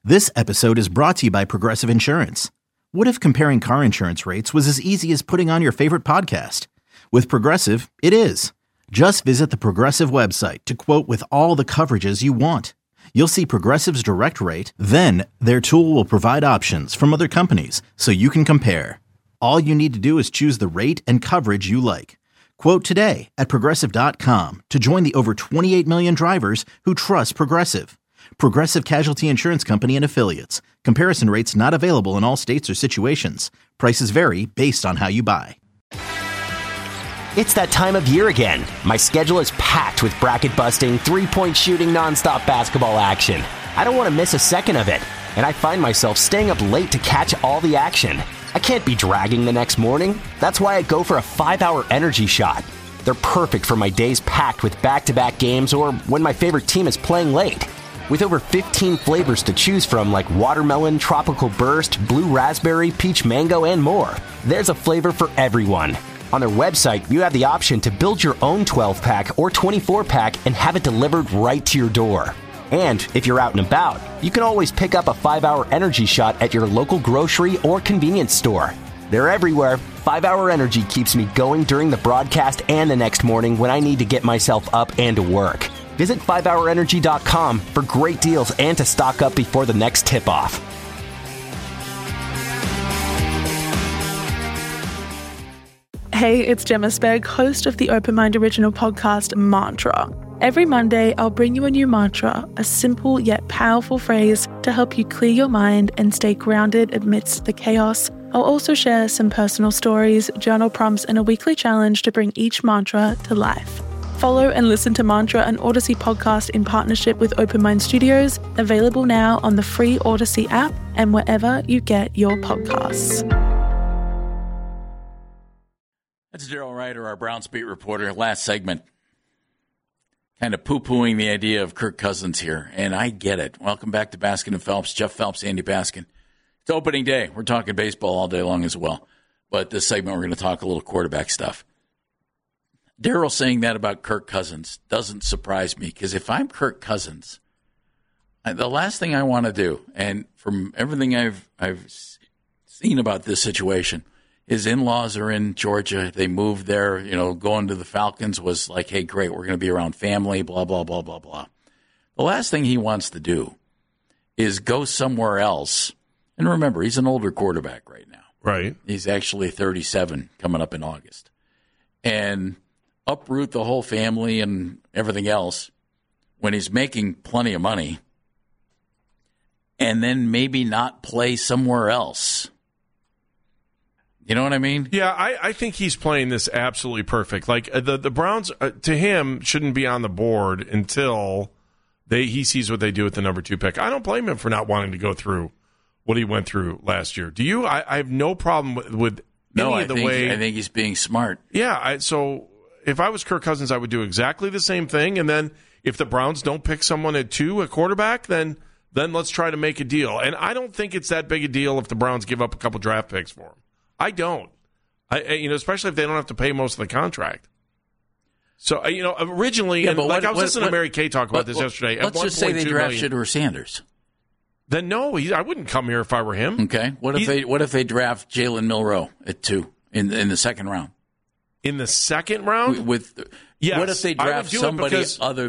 This episode is brought to you by Progressive Insurance. What if comparing car insurance rates was as easy as putting on your favorite podcast? With Progressive, it is. Just visit the Progressive website to quote with all the coverages you want. You'll see Progressive's direct rate, then their tool will provide options from other companies so you can compare. All you need to do is choose the rate and coverage you like. Quote today at Progressive.com to join the over 28 million drivers who trust Progressive. Progressive Casualty Insurance Company and Affiliates. Comparison rates not available in all states or situations. Prices vary based on how you buy. It's that time of year again. My schedule is packed with bracket-busting, three-point shooting, nonstop basketball action. I don't want to miss a second of it, and I find myself staying up late to catch all the action. I can't be dragging the next morning. That's why I go for a 5-hour energy shot. They're perfect for my days packed with back-to-back games or when my favorite team is playing late. With over 15 flavors to choose from like watermelon, tropical burst, blue raspberry, peach mango, and more, there's a flavor for everyone. On their website, you have the option to build your own 12-pack or 24-pack and have it delivered right to your door. And if you're out and about, you can always pick up a 5-hour energy shot at your local grocery or convenience store. They're everywhere. 5-hour energy keeps me going during the broadcast and the next morning when I need to get myself up and to work. Visit 5hourenergy.com for great deals and to stock up before the next tip-off. Hey, it's Gemma Spegg, host of the Open Mind original podcast, Mantra. Every Monday, I'll bring you a new mantra, a simple yet powerful phrase to help you clear your mind and stay grounded amidst the chaos. I'll also share some personal stories, journal prompts, and a weekly challenge to bring each mantra to life. Follow and listen to Mantra, an Odyssey podcast in partnership with Open Mind Studios, available now on the free Odyssey app and wherever you get your podcasts. That's Daryl Ryder, our Browns beat reporter. Last segment, kind of poo-pooing the idea of Kirk Cousins here, and I get it. Welcome back to Baskin and Phelps. Jeff Phelps, Andy Baskin. It's opening day. We're talking baseball all day long as well, but this segment we're going to talk a little quarterback stuff. Daryl saying that about Kirk Cousins doesn't surprise me, because if I'm Kirk Cousins, the last thing I want to do, and from everything I've seen about this situation, his in-laws are in Georgia. They moved there. Going to the Falcons was like, hey, great, we're going to be around family, blah, blah, blah, blah, blah. The last thing he wants to do is go somewhere else. And remember, he's an older quarterback right now. Right. He's actually 37 coming up in August. And uproot the whole family and everything else when he's making plenty of money, and then maybe not play somewhere else. You know what I mean? Yeah, I think he's playing this absolutely perfect. Like the Browns, to him, shouldn't be on the board until he sees what they do with the number 2 pick. I don't blame him for not wanting to go through what he went through last year. Do you? I have no problem with any of the way. I think he's being smart. Yeah, so if I was Kirk Cousins, I would do exactly the same thing. And then if the Browns don't pick someone at 2, a quarterback, then let's try to make a deal. And I don't think it's that big a deal if the Browns give up a couple draft picks for him. I don't. Especially if they don't have to pay most of the contract. So, originally, I was listening to Mary Kay talk about this yesterday. Let's just say they draft Shedeur Sanders. Then no, I wouldn't come here if I were him. Okay. What if they draft Jalen Milroe at 2 in the second round? In the second round? Yes, what if they draft somebody other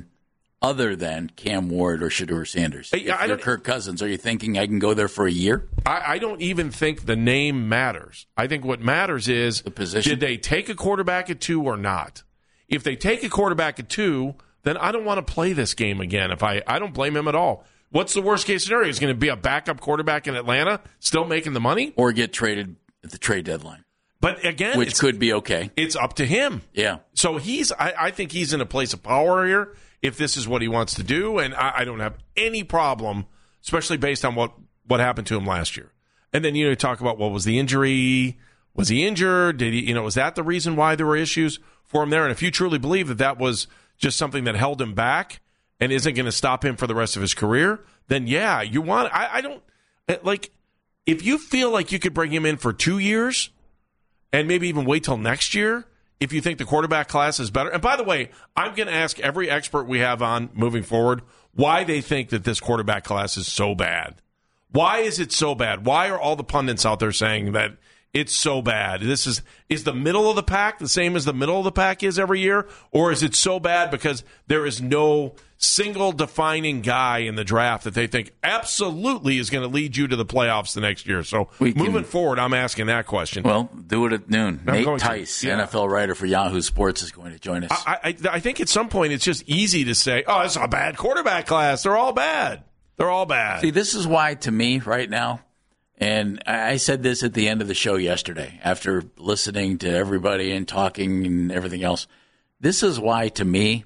than Cam Ward or Shedeur Sanders? If you're Kirk Cousins, are you thinking I can go there for a year? I don't even think the name matters. I think what matters is the position. Did they take a quarterback at 2 or not? If they take a quarterback at 2, then I don't want to play this game again. I don't blame him at all. What's the worst case scenario? Is going to be a backup quarterback in Atlanta still making the money? Or get traded at the trade deadline. But again, which could be okay. It's up to him. Yeah. So I think he's in a place of power here if this is what he wants to do, and I don't have any problem, especially based on what happened to him last year. And then talk about what was the injury? Was he injured? Did he? Was that the reason why there were issues for him there? And if you truly believe that was just something that held him back and isn't going to stop him for the rest of his career, then yeah, you want. I don't like if you feel like you could bring him in for 2 years. And maybe even wait till next year if you think the quarterback class is better. And by the way, I'm going to ask every expert we have on moving forward, why they think that this quarterback class is so bad. Why is it so bad? Why are all the pundits out there saying that it's so bad? This is the middle of the pack the same as the middle of the pack is every year? Or is it so bad because there is no single defining guy in the draft that they think absolutely is going to lead you to the playoffs the next year? So moving forward, I'm asking that question. Well, do it at noon. Nate Tice, NFL writer for Yahoo Sports, is going to join us. I think at some point it's just easy to say, oh, it's a bad quarterback class. They're all bad. They're all bad. See, this is why, to me, right now, and I said this at the end of the show yesterday after listening to everybody and talking and everything else. This is why, to me,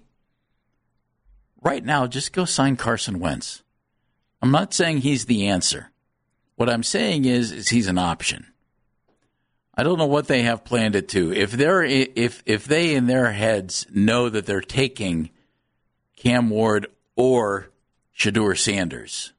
right now, just go sign Carson Wentz. I'm not saying he's the answer. What I'm saying is he's an option. I don't know what they have planned it to. If they in their heads know that they're taking Cam Ward or Shedeur Sanders,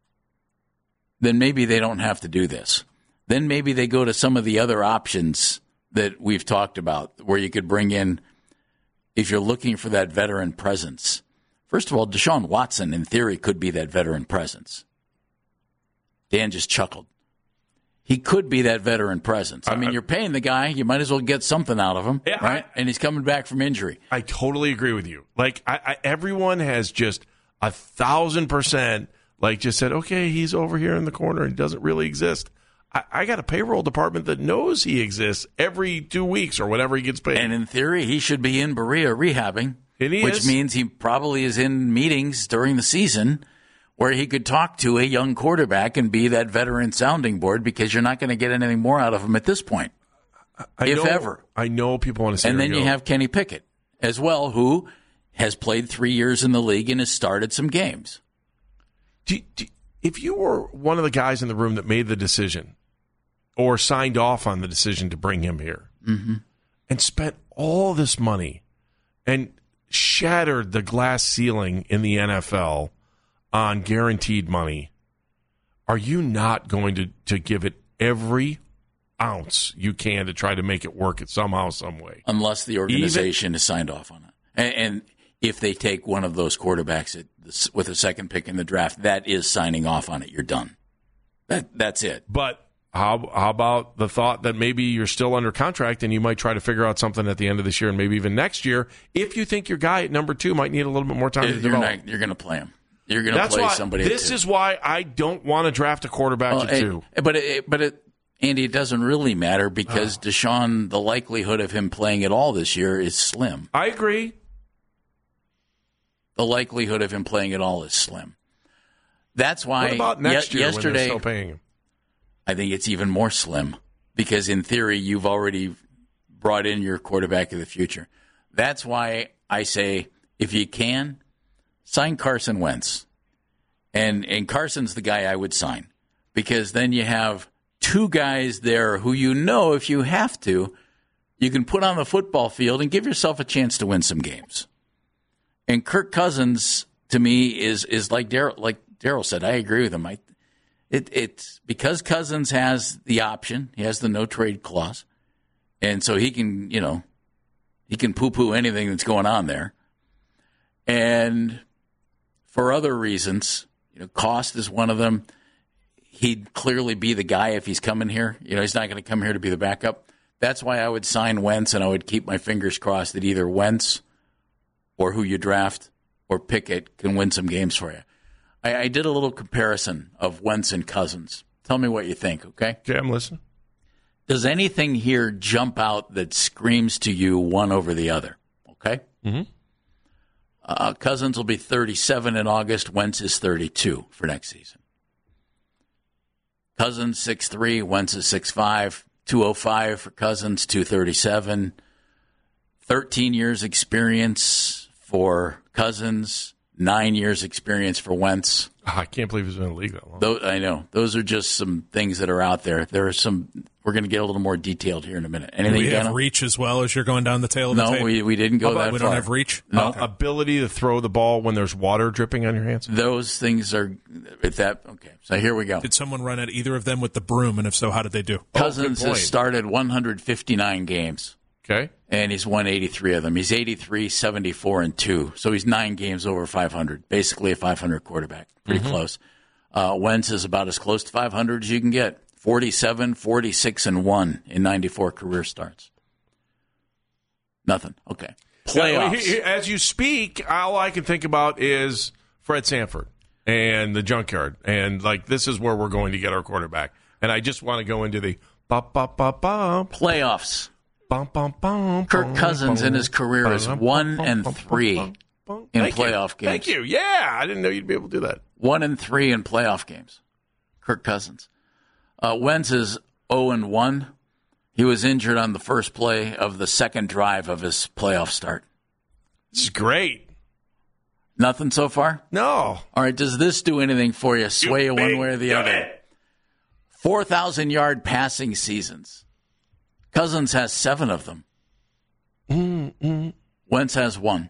then maybe they don't have to do this. Then maybe they go to some of the other options that we've talked about, where you could bring in, if you're looking for that veteran presence. First of all, Deshaun Watson, in theory, could be that veteran presence. Dan just chuckled. He could be that veteran presence. I mean, you're paying the guy. You might as well get something out of him, right? And he's coming back from injury. I totally agree with you. Like, everyone has just 1,000% just said, okay, he's over here in the corner and doesn't really exist. I got a payroll department that knows he exists every 2 weeks or whatever he gets paid. And in theory, he should be in Berea rehabbing, which means he probably is in meetings during the season where he could talk to a young quarterback and be that veteran sounding board, because you're not going to get anything more out of him at this point, if ever. I know people want to say. And then you have Kenny Pickett as well, who has played 3 years in the league and has started some games. If you were one of the guys in the room that made the decision or signed off on the decision to bring him here and spent all this money and shattered the glass ceiling in the NFL on guaranteed money, are you not going to give it every ounce you can to try to make it work somehow, some way? Unless the organization has signed off on it. And if they take one of those quarterbacks with a second pick in the draft, that is signing off on it. You're done. That's it. But how about the thought that maybe you're still under contract and you might try to figure out something at the end of this year and maybe even next year if you think your guy at number 2 might need a little bit more time to develop? You're going to play him. You're going to play somebody at 2. This is why I don't want to draft a quarterback at 2. But Andy, it doesn't really matter because Deshaun, the likelihood of him playing at all this year is slim. I agree. The likelihood of him playing at all is slim. That's why. What about next year yesterday, when they're still paying him? I think it's even more slim because, in theory, you've already brought in your quarterback of the future. That's why I say, if you can, sign Carson Wentz. And Carson's the guy I would sign, because then you have 2 guys there who, if you have to, you can put on the football field and give yourself a chance to win some games. And Kirk Cousins, to me, is like Daryl said. I agree with him. It's because Cousins has the option. He has the no trade clause, and so he can poo-poo anything that's going on there. And for other reasons, cost is one of them. He'd clearly be the guy if he's coming here. He's not going to come here to be the backup. That's why I would sign Wentz, and I would keep my fingers crossed that either Wentz or who you draft or Pickett can win some games for you. I did a little comparison of Wentz and Cousins. Tell me what you think, okay? Okay, I'm listening. Does anything here jump out that screams to you one over the other, okay? Mm-hmm. Cousins will be 37 in August. Wentz is 32 for next season. Cousins 6'3", Wentz is 6'5", 205 for Cousins, 237. 13 years experience for Cousins, 9 years experience for Wentz. I can't believe he's been in the league that long. I know. Those are just some things that are out there. There are some. We're going to get a little more detailed here in a minute. Anything? Do we have reach as well as you're going down the tail of the tape? No, we didn't go that far. We don't have reach? No. Ability to throw the ball when there's water dripping on your hands? Those things are okay. So here we go. Did someone run at either of them with the broom, and if so, how did they do? Cousins has started 159 games. Okay. and he's won 83 of them. He's 83, 74, and 2. So he's 9 games over 500, basically a 500 quarterback. Pretty close. Wentz is about as close to 500 as you can get. 47, 46, and 1 in 94 career starts. Nothing. Okay. Playoffs. As you speak, all I can think about is Fred Sanford and the junkyard. And, this is where we're going to get our quarterback. And I just want to go into the playoffs. Kirk Cousins in his career is 1-3 in playoff games. Thank you. Yeah, I didn't know you'd be able to do that. 1-3 in playoff games. Kirk Cousins. Wentz is 0-1. He was injured on the first play of the second drive of his playoff start. This is great. Nothing so far? No. All right, does this do anything for you? Sway you one way or the other? 4,000-yard passing seasons. Cousins has 7 of them. Wentz has 1.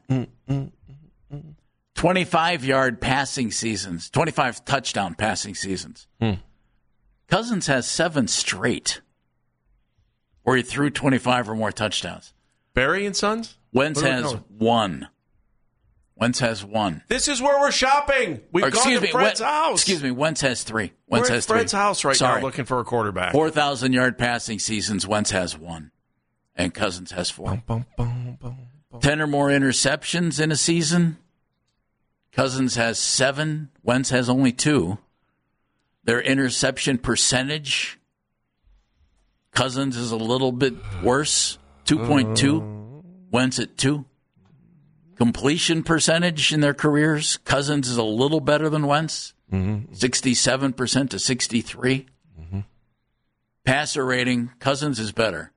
25-yard passing seasons. 25 touchdown passing seasons. Cousins has 7 straight where he threw 25 or more touchdowns. Barry and Sons? Wentz has 1. Wentz has 1. This is where we're shopping. We've gone to Fred's house. Excuse me, Wentz has 3. We're at Fred's house now looking for a quarterback. 4,000-yard passing seasons, Wentz has 1. And Cousins has 4. 10 or more interceptions in a season. Cousins has 7. Wentz has only 2. Their interception percentage, Cousins is a little bit worse, 2.2. Wentz at 2. Completion percentage in their careers, Cousins is a little better than Wentz, 67% to 63. Passer rating, Cousins is better,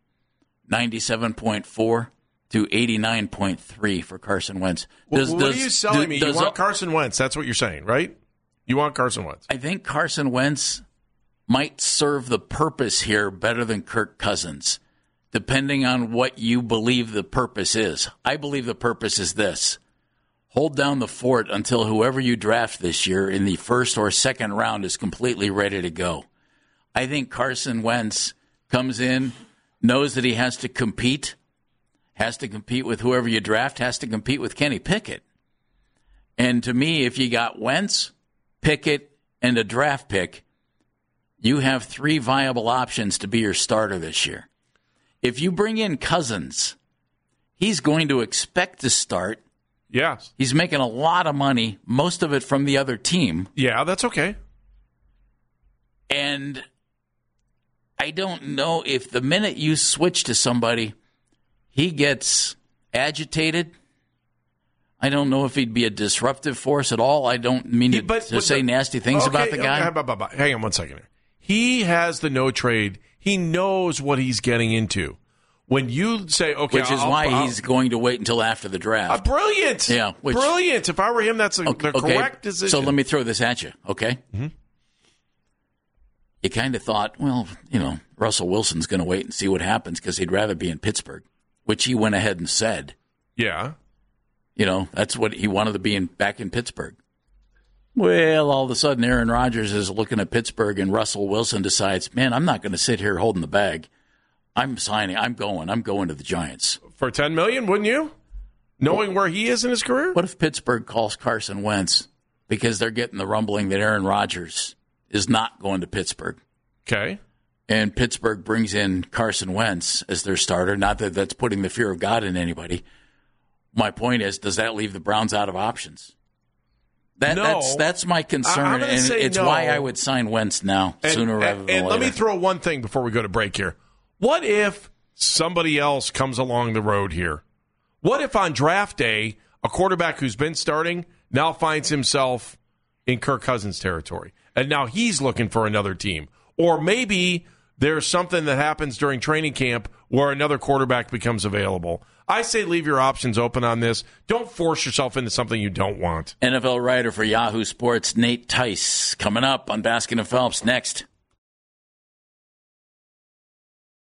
97.4 to 89.3 for Carson Wentz. What are you selling me? You want Carson Wentz. That's what you're saying, right? You want Carson Wentz. I think Carson Wentz might serve the purpose here better than Kirk Cousins, depending on what you believe the purpose is. I believe the purpose is this. Hold down the fort until whoever you draft this year in the first or second round is completely ready to go. I think Carson Wentz comes in, knows that he has to compete with whoever you draft, has to compete with Kenny Pickett. And to me, if you got Wentz, Pickett, and a draft pick, you have 3 viable options to be your starter this year. If you bring in Cousins, he's going to expect to start. Yes. He's making a lot of money, most of it from the other team. Yeah, that's okay. And I don't know if the minute you switch to somebody, he gets agitated. I don't know if he'd be a disruptive force at all. I don't mean to say nasty things about the guy. Hang on one second here. He has the no trade. He knows what he's getting into. When you say, okay, which is why he's going to wait until after the draft. Brilliant. Yeah. Brilliant. If I were him, that's the correct decision. So let me throw this at you, okay? Mm-hmm. You kind of thought, well, Russell Wilson's going to wait and see what happens because he'd rather be in Pittsburgh, which he went ahead and said. Yeah. That's what he wanted to be back in Pittsburgh. Well, all of a sudden, Aaron Rodgers is looking at Pittsburgh, and Russell Wilson decides, man, I'm not going to sit here holding the bag. I'm signing. I'm going to the Giants. For $10 million, wouldn't you? Knowing where he is in his career? What if Pittsburgh calls Carson Wentz because they're getting the rumbling that Aaron Rodgers is not going to Pittsburgh? Okay. And Pittsburgh brings in Carson Wentz as their starter. Not that that's putting the fear of God in anybody. My point is, does that leave the Browns out of options? That's my concern, and it's why I would sign Wentz now sooner rather than later. And let me throw one thing before we go to break here. What if somebody else comes along the road here? What if on draft day, a quarterback who's been starting now finds himself in Kirk Cousins territory, and now he's looking for another team? Or maybe there's something that happens during training camp where another quarterback becomes available. I say leave your options open on this. Don't force yourself into something you don't want. NFL writer for Yahoo Sports, Nate Tice, coming up on Baskin and Phelps next.